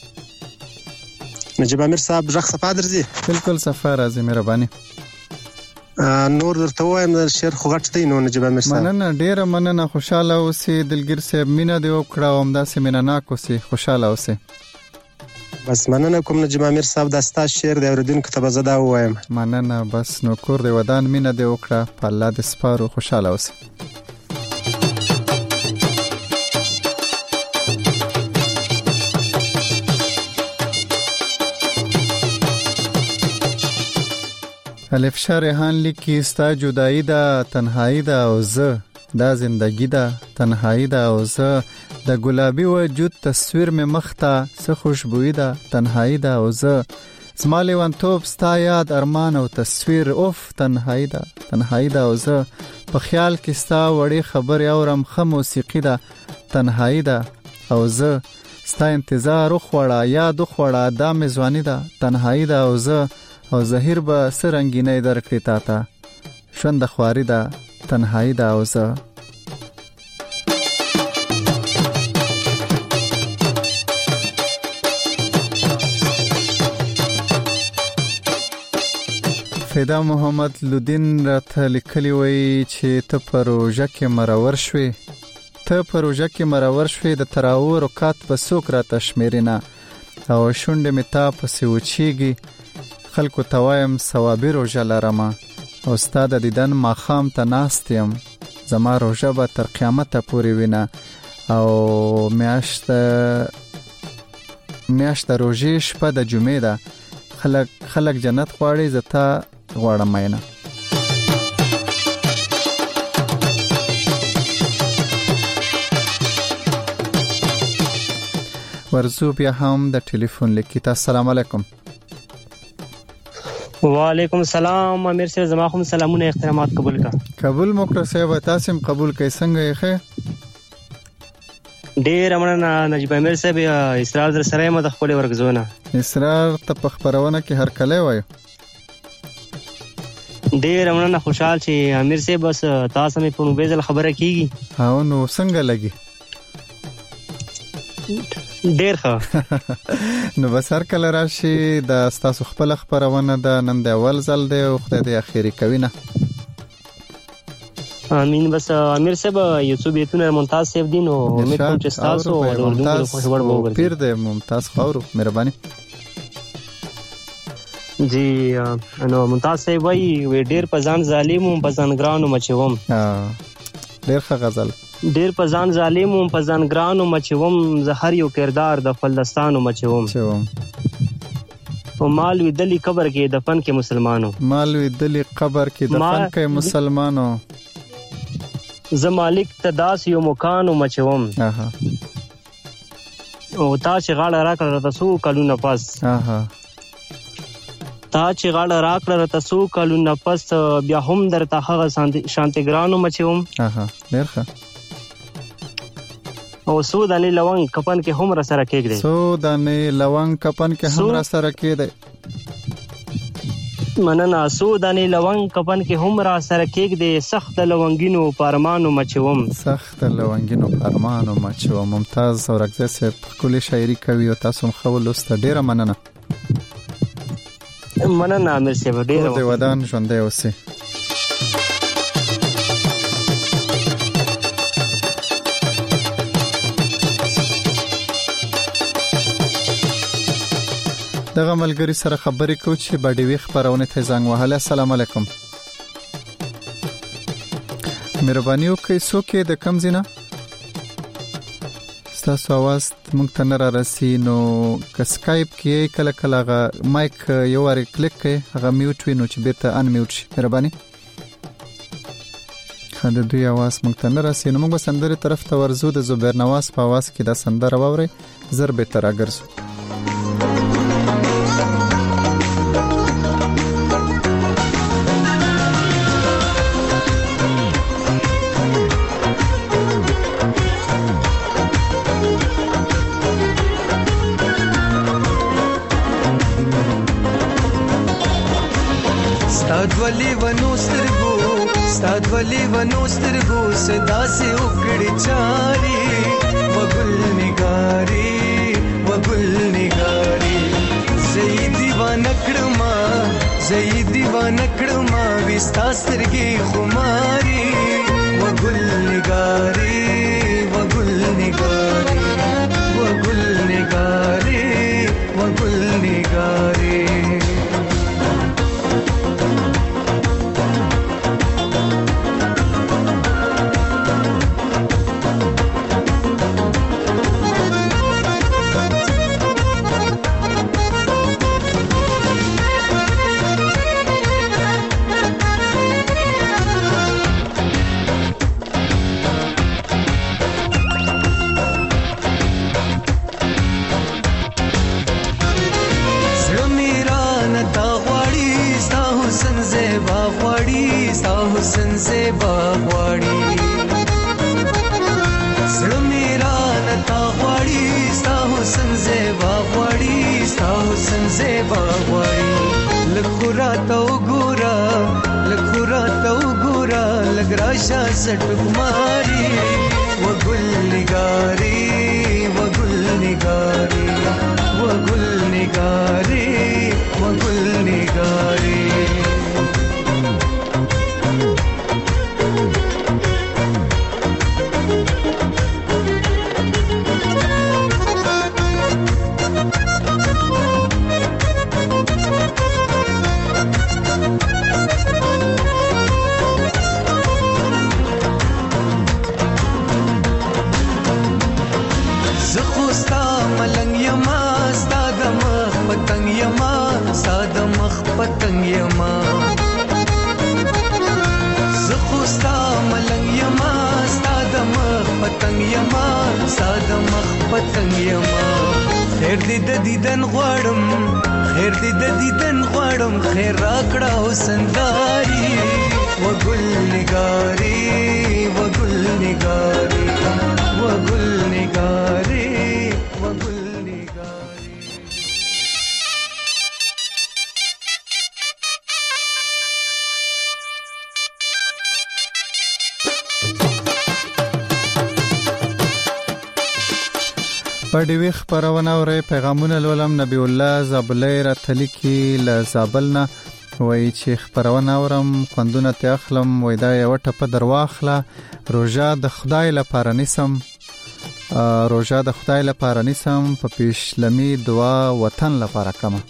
نجیب امیر صاحب غږ صفا درځي؟ بالکل صفا راځي. مهرباني. نور درته وایم شعر خو غټ دی نو نجیب امیر صاحب. مننه ډیره مننه. خوشاله اوسې دلګیر صاحب. مینه دې وکړه او همداسې مینه ناک اوسې. خوشاله اوسې. بس مننه کوم نجیب امیر صاحب. دا ستا شعر دی اورېدونکو ته به زه دا ووایم. مننه. بس نو کور دې ودان مینه دې وکړه. په الله دې سپارو. خوشاله اوسې. الف شارحان لیکي ستا جدائی دا تنهایی دا او زه دا زندگی دا تنهایی دا او زه د ګلابي وجود تصویر مې مخته څه خوشبوئی دا تنهایی دا او زه زما لیونتوب ستا یاد ارمان او تصویر اوف تنهایی دا تنهایی دا او زه په خیال کې ستا وړې خبرې اورم ښه موسیقي دا تنهایی دا او زه ستا انتظار وخوړه یاد وخوړه دا مې ځواني دا تنهایی دا او زه او زهیر به سرنګینه درکړی تا ته ژوند خواري ده تنهایی ده او زه فیدا محمد لودین راته لیکلی وی چې ته په روژه کې مرور شوې ته په روژه کې مرور شوې د تراویح رکعات په څوک راته شمیرینه او شونډې مې تا پسې وچیږي خلکو ته وایم ثوابي روژه لرمه او ستا د دیدن ماښام ته ناست یم زما روژه به تر قیامته پورې وینه او میاشت میاشت روژې شپه د جمعې ده خلک خلک جنت غواړي زتا غواړم مینه. ورزو بیا هم د ټلیفون لیکي. السلام علیکم. وعلیکم السلام. امیر صاحب زما کوم سلامونه احترامات قبول کا. قبول موکړه صاحب تاسو قبول کړئ څنګه یې ښه. ډیر مننه نجیب امیر صاحب اسرار در سره مده خپل ورګزونه. اسرار ته په خبرونه کې هر کله وایو. ډیر مننه خوشحال چې امیر صاحب بس تاسو مې په نوبېزل خبره کیږي. هاو نو څنګه لګي؟ ډیر ښه. نو بس هر کله راشي د تاسو خپل خبرونه د نن د اول ځل دی او خدای دې اخیری کوي نه. امین. بس امیر صاحب یوسف بیتونه ممتاز صاحب دین او امید کوم چې تاسو او اردو خوش وړ وګرځي. پیر دې ممتاز خورو مهرباني. جی نو ممتاز صاحب وای وی ډیر په ځان ظالم او په ځان ګرانو مچوم. ها ډیر ښه غزل. ډیر په ځان ظالم او په ځان ګرانو مچوم زهر یو کردار د فلسطینو مچوم. چوم او مال وی دلی قبر کې دفن کې مسلمانو. مال وی دلی قبر کې دفن کې مسلمانو. ز مالک تداس یو مکانو مچوم. اها او تا چې غاړه راکړه تاسو کلونه پس. اها تا چې غاړه راکړه تاسو کلونه پس بیا هم درته هغه شانتګرانو مچوم. اها ډیر ښه. او سودانی لونګ کپن کې هم را سره کېږي. سودانی لونګ کپن کې هم را سره کېږي. مننه. سودانی لونګ کپن کې هم را سره کېږي. سخت لونګینو پارمانو مچوم. سخت لونګینو پارمانو مچوم. ممتاز اورګزه صاحب کلی شاعري کوي او تاسو هم خو لسته ډیره مننه. مننه امیر صاحب ډیره. د ودان ژوندې اوسې. دغه ملګری سره خبرې کوي چې باډي وی خبرونه ته زنګ وهاله. السلام علیکم. مهرباني وکړئ څوک د کم زینا تاسو आवाज مونږ ته نه راسي. نو که سکایپ کې کله کله غا مایک یو وری کلیک کړئ هغه میوټ وي نو چې بیرته ان میوټ شي. مهرباني. خاله دوی आवाज مونږ ته نه راسي. نو موږ سندره طرف ته ورزو. د زبیر نواز په आवाज کې دا سندره ووري زر به تر اگرزو. ستادولی ونو سترګو ستادولی ونو سترګو صدا سي وګړي چاري وګل نگاري وګل نگاري زئی دیوانه کړما زئی دیوانه کړما وستا سترګي خماري وګل نگاري وګل نگاري وګل نگاري وګل نگاري حسن زیبا غواړي زړه میرا نتا غواړي ستا حسن زیبا غواړي ستا حسن زیبا غواړي لخورا تو ګورا لخورا تو ګورا لګراشا سټ کماري وګل نگاري وګل نگاري وګل نگاري وګل نگاري د مخ پتنګ یما زخوستا ملنګ یما ستا د مخ پتنګ یما ستا د مخ پتنګ یما خیر دې د دیدن غواړم خیر دې د دیدن غواړم خیر راکړه حسنداري و ګل نگاري و ګل نگاري و ګل نگاري و ګل نگاري په ډیوی خبرونه اوري پیغامونه لولم نبی الله زابلې را تلکی ل زابلنا وای چې خبرونه اورم خوندونه ته اخلم وای دا یو ټپه درواخله روزه د خدای لپاره نسم روزه د خدای لپاره نسم په پیشلمی دعا وطن لپاره کما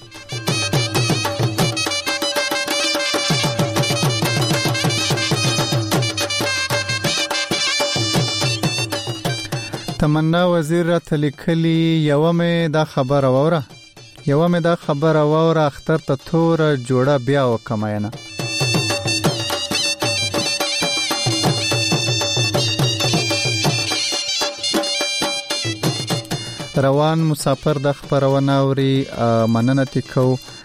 تمنا وزیر را تلکلی یومه دا خبر اوره یومه دا خبر اوره اختر ته تور جوړه بیا وکماینه روان مسافر د خبرونه اوري مننه تکو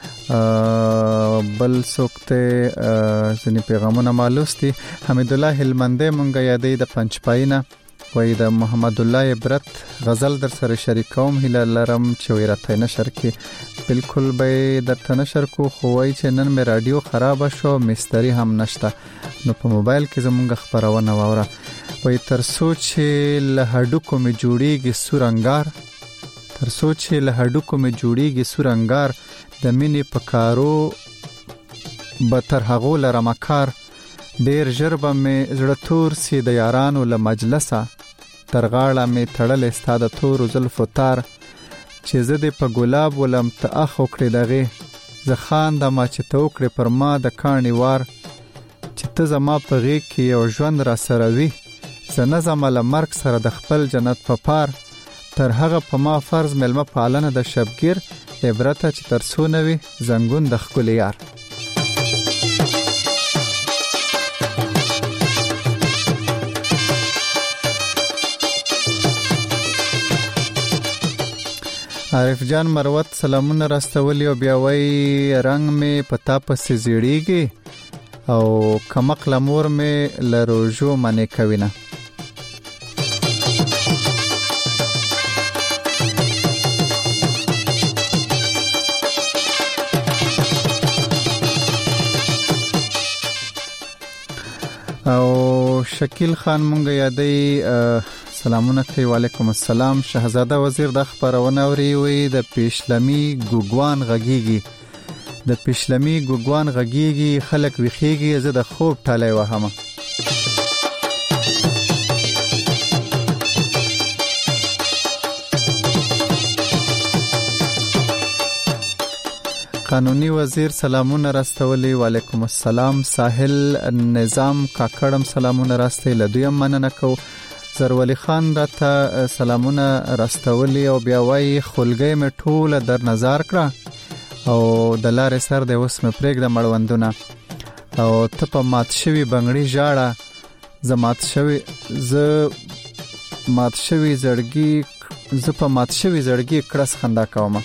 بل سوکته ځنی پیغامونه مالوستي حمید الله هلمنده مونږه یادې د پنځپاینه وای د محمد الله عبرت غزل در سره شریکوم هله لرم چې ورته نشر کې بالکل به درته نشر کو خو وای چې نن مې رادیو خراب شو مستری هم نشته نو په موبایل کې زمونږ خبرونه واوره وای تر سوچ له هډوکو می جوړیږي سورنګار تر سوچ له هډوکو می جوړیږي سورنګار د مینې پکارو به تر هغه لرمکار ډیر ژربه می زړه تور سي د یارانو له مجلسه تر غاړه می تړل استاد تور زلفو تار چې زه دې په ګلاب ولم ته اخ وکړې دغه زه خان د ما چې ته وکړې پر ما د کاڼي وار چې ته زما په غېږ کې یو ژوند را سره وي زه نه ځمه له مرګ سره د خپل جنت په پار تر هغه په ما فرض مېلمه پالنه د شبګیر عبرته چې تر څو نه وي زنګون د ښکلي یار عارف جان مروت سلامونه راستولي او بیا وای رنگ می پتا پس زیړیږي او کمقل مور می لروجو منې کوینه او شکیل خان مونږ یادې سلامونه کوي وعلیکم السلام شهزاده وزیر د خبرونه اوري وي د پیشلمی ګوګوان غږیږي د پیشلمی ګوګوان غږیږي خلک ویخیږي زه د خوب ټاله وهمه قانوني وزیر سلامونه راستولي وعلیکم السلام ساحل نظام کاکړم سلامونه راستي لدویم مننه کو زرولی خان راته سلامونه راستولي او بیا وای خلګي مې ټوله در نظر کړه او د لارې سر د اوس مې پرېګ د مړوندونه او ته په مات شوی بنگړي ژاړه ز مات شوی ز مات شوی زړګي ز په مات شوی زړګي کړس خندا کوم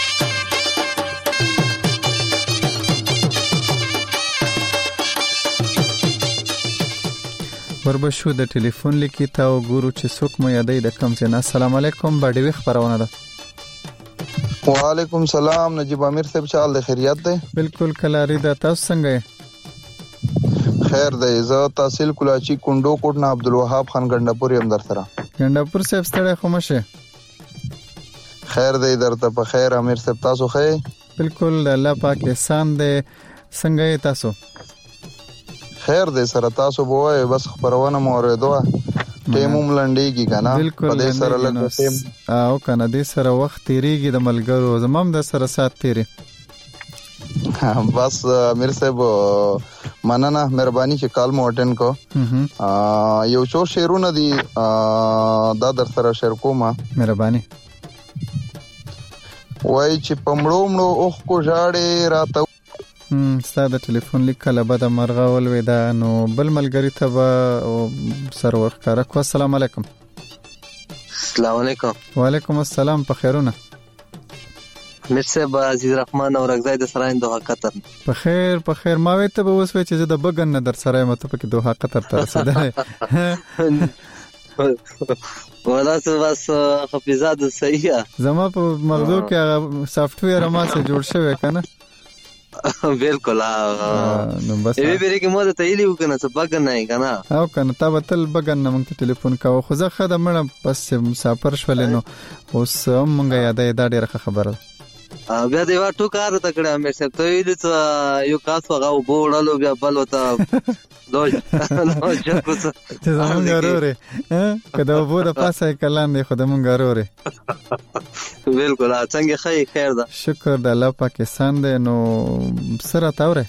وربشو د ټلیفون لیکي تا وګورو چې څوک مو یادې د کم څه نه السلام علیکم باډي خبرونه ده وعلیکم سلام نجیب امیر صاحب چال د خیریت ده بالکل کلاری ده تاسو څنګه خیر ده زه تحصیل کلاچی کندو کوټ نه عبدالوهاب خان ګندپور يم در سره ګندپور صاحب ستړي خموشه خیر ده درته په خیر امیر صاحب تاسو خیر بالکل الله پاک احسان ده څنګه تاسو خیر دې سره تاسو بوای بس خبرونه مو اوریدو ټیموم لنډیږي کنه په دې سره لګ ټیم او کنه دې سره وخت تیریږي د ملګرو زمام د سره سات تیری بس امیر صاحب مننه مهرباني چې کال مو اټین کو یو څو شیرونه دي دا در سره شیر کومه مهرباني وای چې پمړو مړو اوخ کو ژاړې راته هم ستاسو ټلیفون لیک کله به د مرغه ولوي دا نو بل ملګری ته به سرور کار کو. السلام علیکم. السلام علیکم. وعلیکم السلام. په خیرونه مرسه با عزیز رحمان او رغزای د سراین دوه قطر. په خیر په خیر. ما وې ته به وسوي چې د بغن نه در سره مته په کې دوه قطر تر رسیدل. ولا څه بس حفظات صحیحه زما په مغزو کې سافټویر ما سره جوړ شوی کنه. بالکل نو بس ای بیره کې مو ته ایلی وکنه څه بغن نه کنه او کنه تا به تل بغن نه مونږ ته ټلیفون کاوه خو زه خدای مړ بس مسافر شولې نو اوس مونږه یادې دا ډیره خبره بیا دی وا ټو کار ته کړه مې سب ته ویل ته یو کاس وغه وبوړلو بیا بل وته دوج نو چې کو څه زمونږ غرورې ها کدا وبو د پاسه کلان دی خو د مونږ غرورې. بالکل څنګه خیر خیر ده شکر د الله پاکستان دی. نو سره تاوره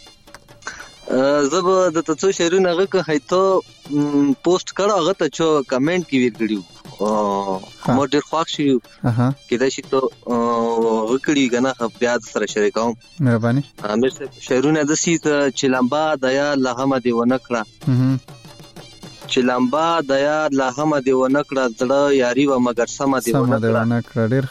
زب د تاسو شهرونه غو هیته پوسټ کړه هغه ته چې کمنټ کې ویل کړیو او مو ډیر خوښ شو اها کدا شي ته وکړي کنه بیا سره شریکوم مهرباني. امر شهرونه د سیت چلمبا دیا لهمه دی ونکړه چلمبا دیا لهمه دی ونکړه زړه یاري و مگر سم دی ونکړه ډیر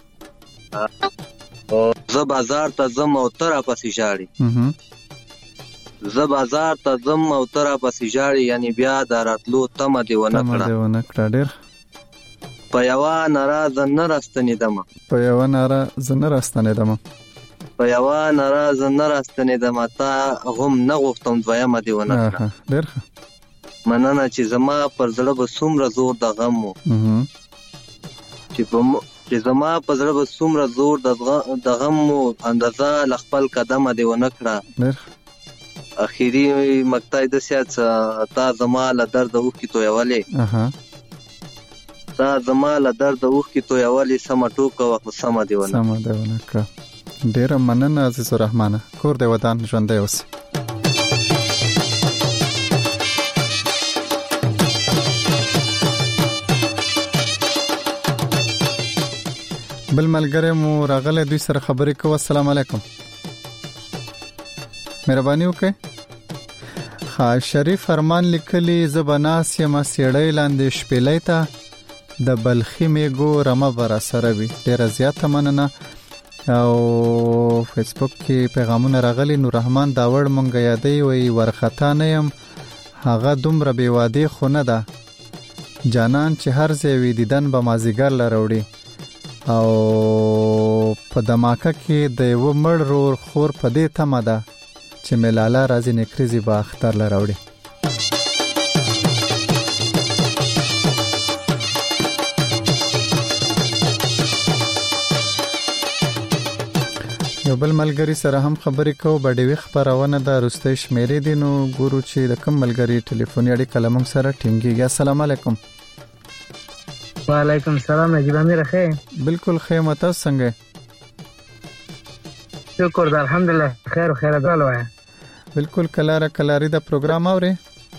ښه. او زه بازار ته زم او تر پسې شاړي زه بازار ته زم او تر پسې جاړي یعنی بیا دراتلو تم دی ونکړه تم دی ونکړه ډیر په یوا ناراض نه راستنې دم په یوا ناراض نه راستنې دم په یوا ناراض نه راستنې دم تا هم نه غوښتم دویمه دی ونکړه ډیر مننه چې زما پر زړه به څومره زور د غم مو چې په چې زما په زړه به څومره زور د غم مو اندازه لخپل قدم دی ونکړه ډیر اخیری مقطع د سیاست تا زما له درد اوخ کی تو یوالې اها تا زما له درد اوخ کی تو یوالې سم ټوکه وخت سم دی ونه سم دی ونه کړه. ډیر مننه عزیز الرحمن. کور دی ودان ژوندې اوس. بل ملګری مو راغله دوی سره خبرې کوو. السلام علیکم. مهرباني وکړئ. ها شریف فرمان لیکلی زبناس یم سیړی لاندې شپېلې ته د بلخي میګو رمه برا سره وی. ډیر زیاته مننه. او فیسبوک کې پیغامونه راغلي. نور رحمان داوړ مونږ یادې وی ورختا نه يم هغه دومره بی واده خو نه ده جانان چې هر ځای وی دیدن به مازیګر لروړي او په دماکه کې د یو مړ رور خور په دې تمه ده چې ملاله راځي نکریزي با اختر لراوړي. یو بل ملګری سره هم خبرې کوو. بډې وی خبرونه د روستي شمیرې دي. نو ګورو چې د کوم ملګری ټلیفون یې کلمون سره ټینګي. السلام علیکم. وعلیکم السلام. نجیب امیر خیر. بالکل خیر. مته څنګه؟ شکر ده الحمدلله خیر او خیر ده وای. بالکل کلاره کلاری دا پروګرام اوري.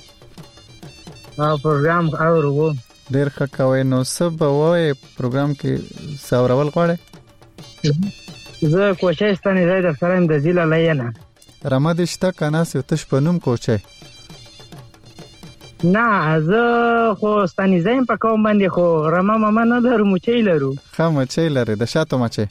ها پروګرام اورو. ډیر ښه کوي. نو سب وای پروګرام کې ساورول غواړي. زه کوچای ستنې زید سلام د زیلا لینا رمضان شته کنه سو تش پنوم کوچای نه زه خو ستنې زیم په کوم باندې خو رمه ماما نه درو مچې لرو خامه چې لري د شاتو مچې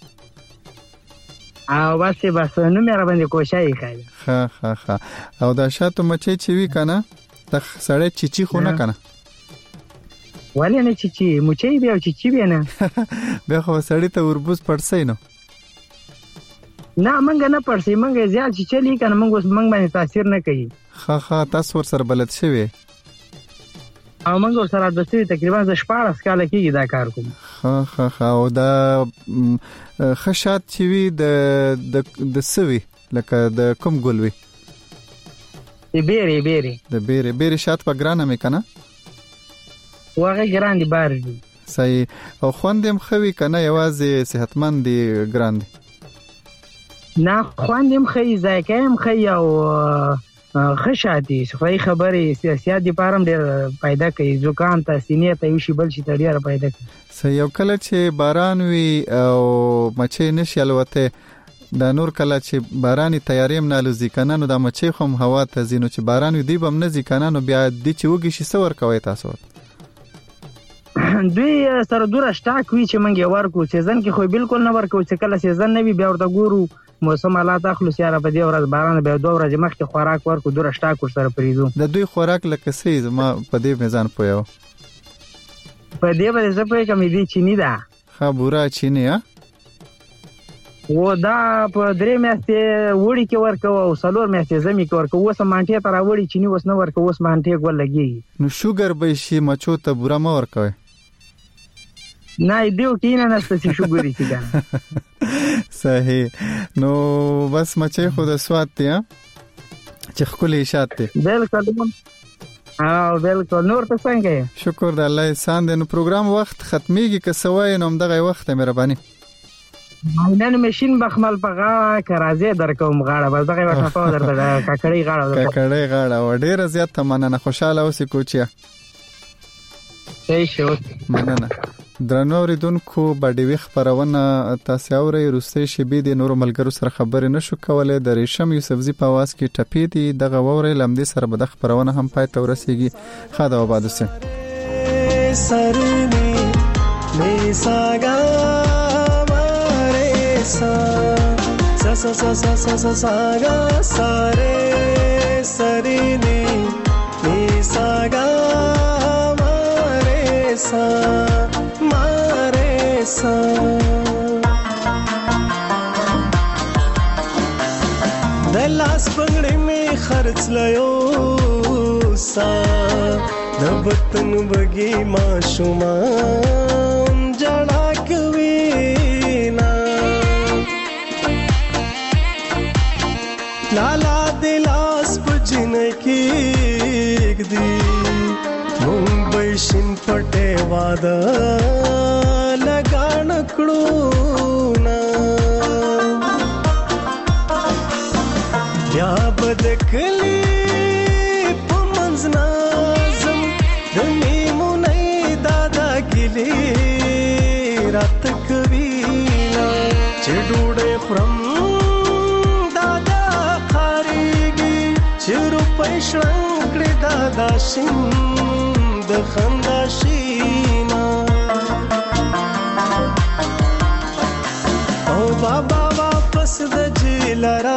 او واسه بس نو مې را باندې کوچای خای ها ها ها او د شاتو مچې چې وی کنه د سړې چیچی خو نه کنه ولی نه چیچی مچې بیا چیچی بیا نه بیا خو سړی ته وربوز پړسې نو نه منګه نه پړسې منګه زیات چې چلی کنه منګ اوس منګ باندې تاثیر نه کوي ها ها تاسو ور سره بلد شوی او منګ ور سره د سوي تقریبا د شپږ کال کېږي دا کار کوم ها ها ها او دا خشات چې وی د د سوي لکه د کوم ګلوي دی بیري بیري د بیري بیري شات په ګرانه مې کنه واغه ګران دي بار دي صحیح او خوندم خوي کنه یوازې صحتمند دي ګران دي نه خوندم خي ذایقه هم خي او خشاتي صفای خبري سیاست دي پارم ډېر پیدا کوي زکام ته سینې ته یو شی بل شي ډېر پیدا کوي صحیح یو کله چې باران وي او مچې نشي الوته دا نور کله چې باراني تیاریم نه لزی کنه نو د مچې خو هوا ته زینو چې باران دی بم نه زی کنه نو بیا د چې وګی شي څور کوي تاسو دوی سره دوره سٹاک وی چې منګي ورکو سیزن کې خو بالکل نه ورکو چې کله سیزن نه وي بیا ورته ګورو موسم حالات اخلو سیاره په دې ورځ باران به دوه ورځې مخکې خوراک ورکو دوره سٹاک ور سره پریزو د دوی خوراک لکه سیز ما په دې میزان پویو په دې باندې څه پوي کمی دي چینی دا خبره چینی ها و دا په درې میاشتې وړي کې ورکو او څلور میاشتې زمي کې ورکو اوس مانټه تر وړي چینی اوس نه ورکو اوس مانټه ګول لګي نو شوګر به شي مچو ته بورا ما ورکوي نه دیو کینه نسته چې شوګری شي ګان صحیح نو بس مچې خو د سواد ته چې خپل اشات ته بالکل او بالکل نور ته څنګه شکر د الله احسان د نو پروګرام وخت ختميږي که سوای نو دغه وخت مهرباني نن ماشين بخمل په غاړه کرازه درکوم غاړه بس دغه وخت په درته ککړی غاړه ککړی غاړه و ډیره زیات مننه خوشاله اوسې کوچیا صحیح شو مننه درنو ریدونکو باډي خبرونه تاسو اوري روسي شبي د نورو ملګرو سره خبرې نشو کولای د ریشم یوسفزي په واس کې ټپې دي دغه ووري لمدي سره به د خبرونه هم پای ته ورسیږي خاطر آباد سه سرني می ساګا سا سا سا سا سا سا سا سا گا سارے سرینی می سا گا مارے سا مارے سا دلاس پنگڑی میں خرچ لیو سا دبتن بگی معشوما جڑا کوي لالا دلاس پجن کېګ دی ممبئی شین پټه واده لګان کړو نا بیا بدکلی پمنځ نازم د میمونې دادا ګلی رات کوي نا چې ډوډۍ خورم چیرو پښنګړې دادا شین د خندا شینا او بابا واپس د جیلرا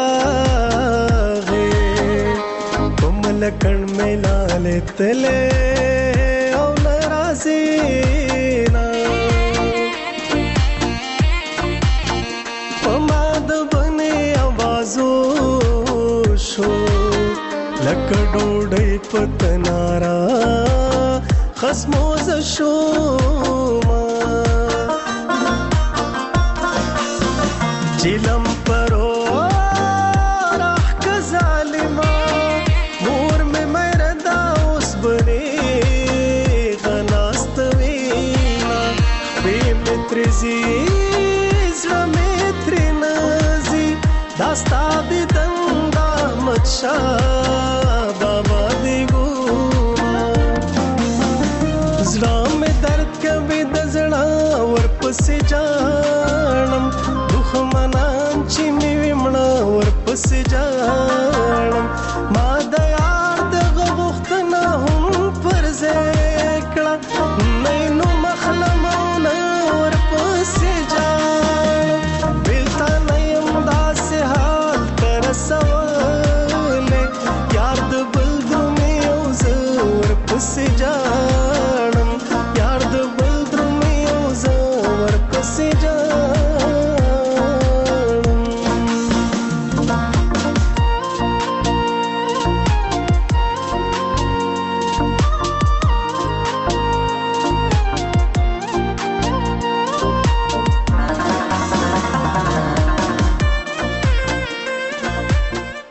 غه کومل کڼ ملالې تله او ناراضی نا پماد بنې आवाजو شو لکه ډوډۍ پتنارا خصموز شوما چلم پرو راح که ظالما مور میں مردا اوس بنی غناستوینا بی مترزی زړه متر نازي داستا بدندا مچا بابا دی ګونا زړه مې درد کوي د زړه ورپسې جانم دښمنان چې مې ومړه ورپسې جانم